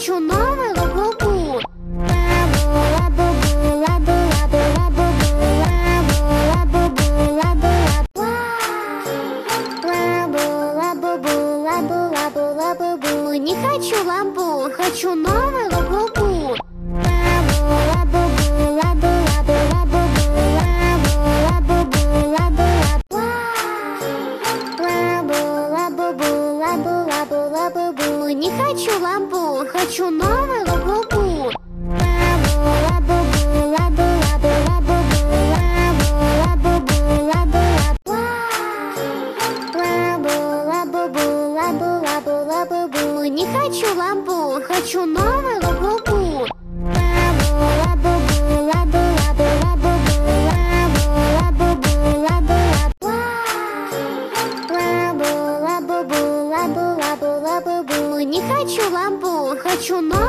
хочу новый лабубу. Лабу, лабу, лабу, лабубу, лабу, лабубу, лабу, лабу, лабубу. Не хочу ламбу, хочу новый лабубу. Лабу, лабу, лабу, лабубу, лабу. Не хочу ламбу, хочу новый лабубу. Лабу, лабу, лабу. Не хочу ламбу, хочу новый лабубу. Не хочу ламбу, хочу новый.